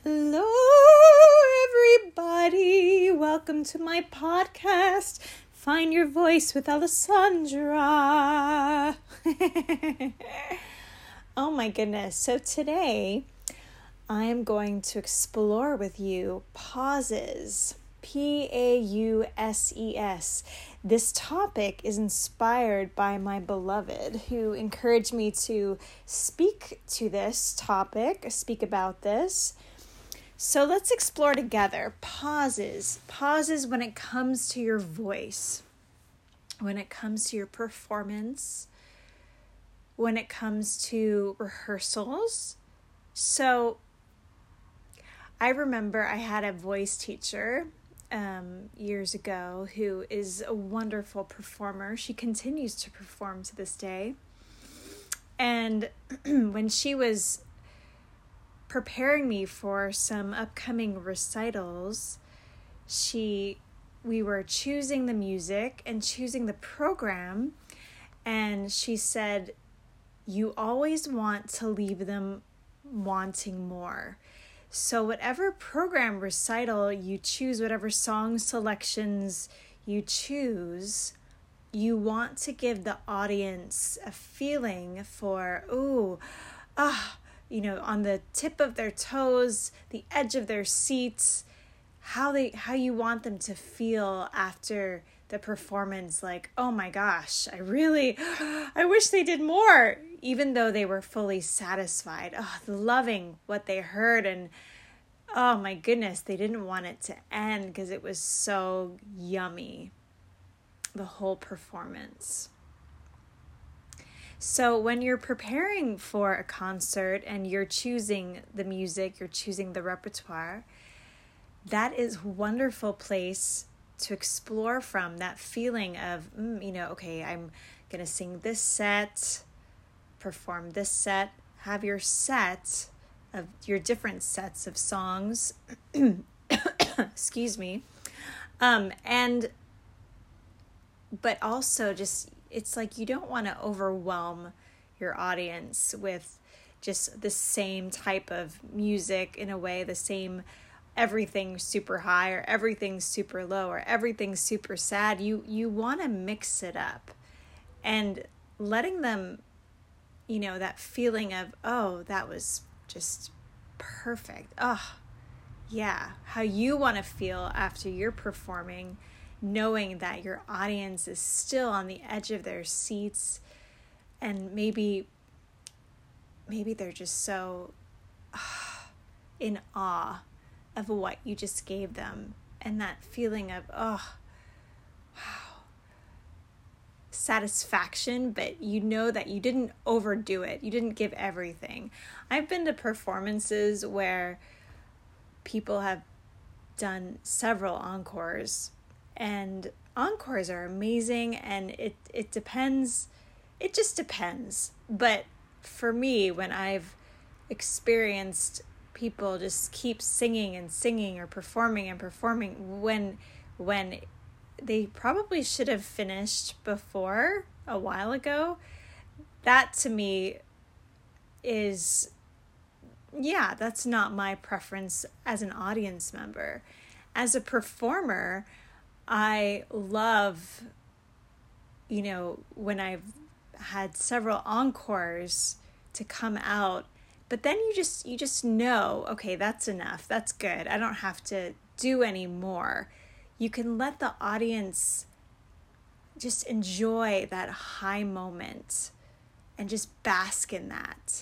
Hello, everybody. Welcome to my podcast, Find Your Voice with Alessandra. Oh my goodness. So today, I am going to explore with you pauses. Pauses. This topic is inspired by my beloved who encouraged me to speak to this topic, speak about this. So let's explore together pauses. Pauses when it comes to your voice, when it comes to your performance, when it comes to rehearsals. So I remember I had a voice teacher years ago who is a wonderful performer. She continues to perform to this day. And when she was preparing me for some upcoming recitals, we were choosing the music and choosing the program, and she said, "You always want to leave them wanting more. So whatever program recital you choose, whatever song selections you choose, you want to give the audience a feeling for, on the tip of their toes, the edge of their seats, how you want them to feel after the performance, like, oh my gosh, I wish they did more, even though they were fully satisfied, loving what they heard, and oh my goodness, they didn't want it to end because it was so yummy, the whole performance." So when you're preparing for a concert and you're choosing the music, you're choosing the repertoire, that is a wonderful place to explore from, that feeling of, okay, I'm going to sing this set, perform this set, have your set of your different sets of songs, excuse me, but also just, it's like you don't want to overwhelm your audience with just the same type of music in a way, the same everything super high or everything super low or everything super sad. You want to mix it up and letting them, that feeling of, oh, that was just perfect. Oh, yeah. How you want to feel after you're performing, knowing that your audience is still on the edge of their seats, and maybe they're just so in awe of what you just gave them, and that feeling of, wow, satisfaction, but you know that you didn't overdo it. You didn't give everything. I've been to performances where people have done several encores, and encores are amazing, and it depends. It just depends. But for me, when I've experienced people just keep singing and singing or performing and performing when they probably should have finished before a while ago, that to me is, that's not my preference as an audience member. As a performer, I love, when I've had several encores to come out, but then you just know, okay, that's enough. That's good. I don't have to do any more. You can let the audience just enjoy that high moment and just bask in that.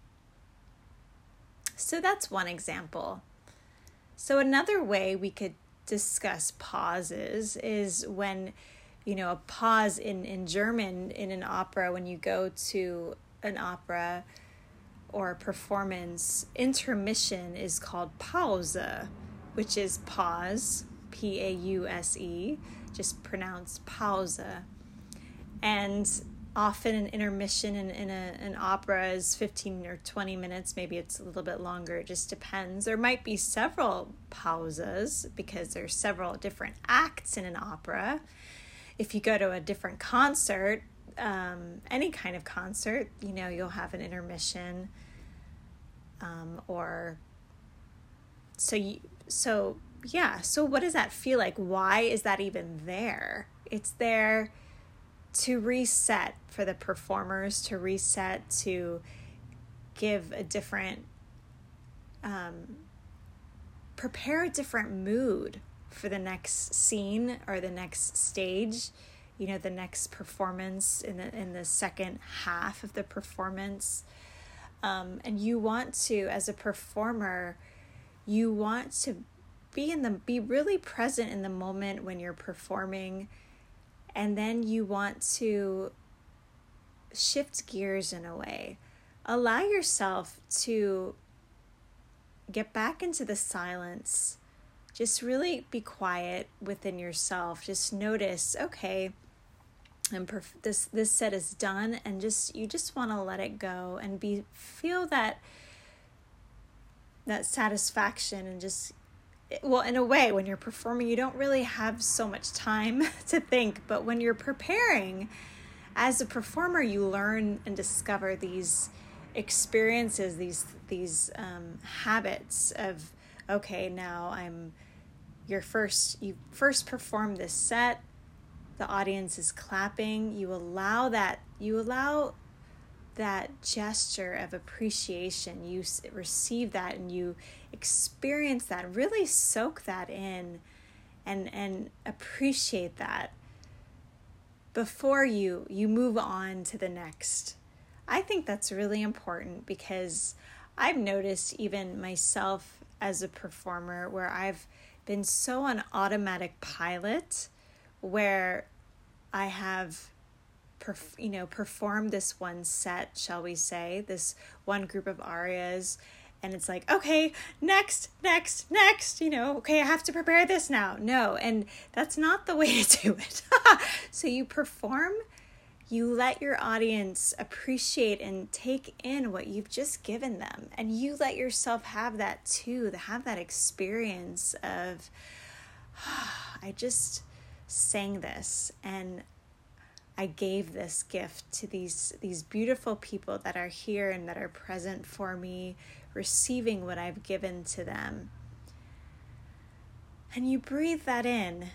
So that's one example. So another way we could discuss pauses is when, a pause in German in an opera, when you go to an opera or performance, intermission is called Pause, which is pause, Pause, just pronounced Pause. And often an intermission in an opera is 15 or 20 minutes. Maybe it's a little bit longer. It just depends. There might be several pauses because there's several different acts in an opera. If you go to a different concert, any kind of concert, you'll have an intermission, or So what does that feel like? Why is that even there? It's there to reset for the performers, to reset, to give a different, prepare a different mood for the next scene or the next stage, the next performance in the second half of the performance. And you want to, as a performer, you want to be really present in the moment when you're performing, and then you want to shift gears in a way. Allow yourself to get back into the silence. Just really be quiet within yourself. Just notice, okay, this set is done, and you just want to let it go and feel that satisfaction, and in a way, when you're performing, you don't really have so much time to think, but when you're preparing as a performer, you learn and discover these experiences, these habits of, okay, now you first perform this set, the audience is clapping, you allow that gesture of appreciation, you receive that and you experience that, really soak that in and appreciate that before you move on to the next. I think that's really important, because I've noticed even myself as a performer where I've been so on automatic pilot, where I have performed this one set, shall we say, this one group of arias, and it's like, okay, next, okay, I have to prepare this now. No, and that's not the way to do it. So you perform, you let your audience appreciate and take in what you've just given them, and you let yourself have that too, have that experience of, I just sang this, and I gave this gift to these beautiful people that are here and that are present for me, receiving what I've given to them. And you breathe that in.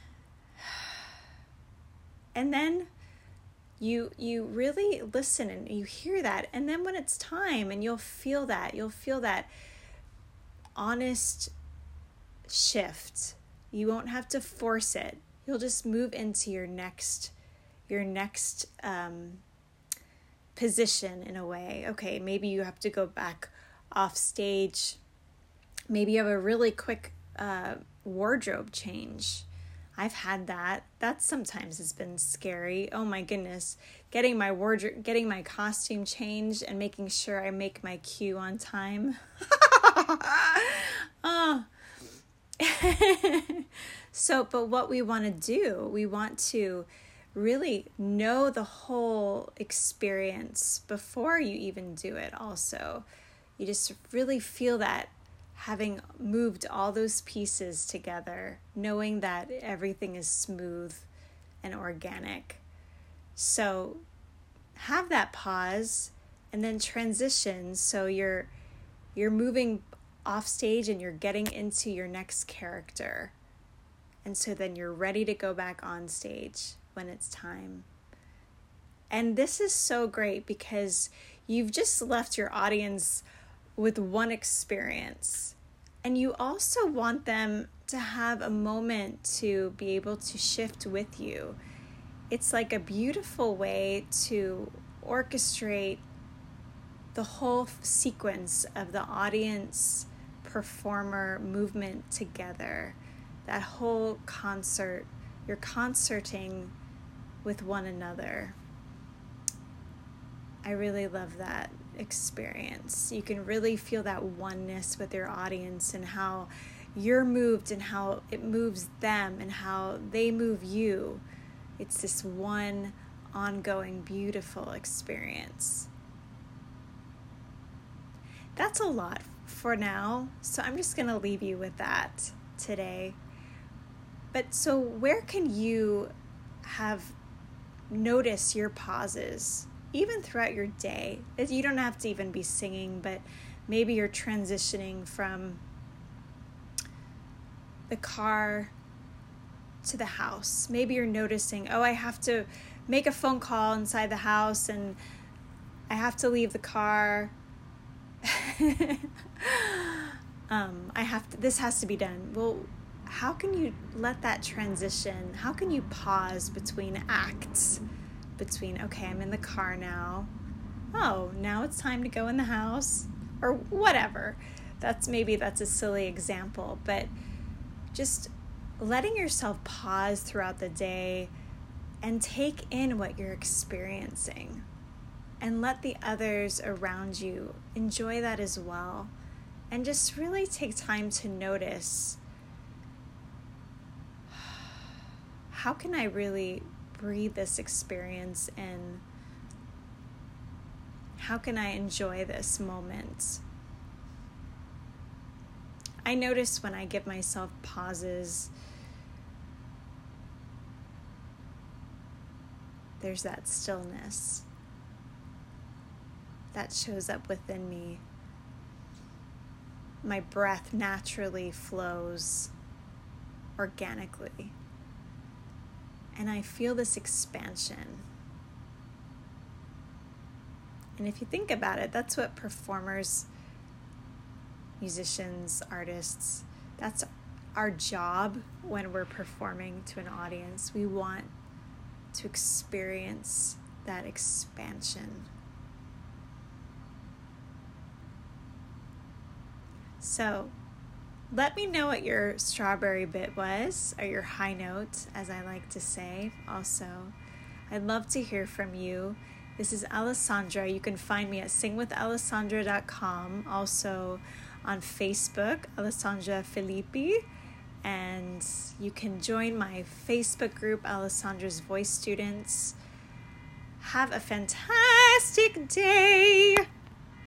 And then you really listen and you hear that. And then when it's time, and you'll feel that honest shift. You won't have to force it. You'll just move into your next position in a way. Okay, maybe you have to go back off stage. Maybe you have a really quick wardrobe change. I've had that. That sometimes has been scary. Oh my goodness. Getting my costume changed and making sure I make my cue on time. Oh. But what we want to do, we want to really know the whole experience before you even do it also. You just really feel that, having moved all those pieces together, knowing that everything is smooth and organic. So have that pause and then transition, so you're moving off stage and you're getting into your next character. And so then you're ready to go back on stage when it's time. And this is so great, because you've just left your audience with one experience, and you also want them to have a moment to be able to shift with you. It's like a beautiful way to orchestrate the whole sequence of the audience performer movement together. That whole concert, you're concerting with one another. I really love that experience. You can really feel that oneness with your audience, and how you're moved and how it moves them and how they move you. It's this one ongoing, beautiful experience. That's a lot for now, so I'm just going to leave you with that today. But so where can you have noticed your pauses, even throughout your day? You don't have to even be singing, but maybe you're transitioning from the car to the house. Maybe you're noticing, I have to make a phone call inside the house and I have to leave the car. This has to be done. Well, how can you let that transition? How can you pause between acts? Between, okay, I'm in the car now. Oh, now it's time to go in the house, or whatever. That's a silly example, but just letting yourself pause throughout the day and take in what you're experiencing and let the others around you enjoy that as well. And just really take time to notice, how can I really breathe this experience in? How can I enjoy this moment? I notice when I give myself pauses, there's that stillness that shows up within me. My breath naturally flows organically. And I feel this expansion. And if you think about it, that's what performers, musicians, artists, that's our job when we're performing to an audience. We want to experience that expansion. So, let me know what your strawberry bit was, or your high note, as I like to say. Also, I'd love to hear from you. This is Alessandra. You can find me at singwithalessandra.com. Also on Facebook, Alessandra Filippi. And you can join my Facebook group, Alessandra's Voice Students. Have a fantastic day.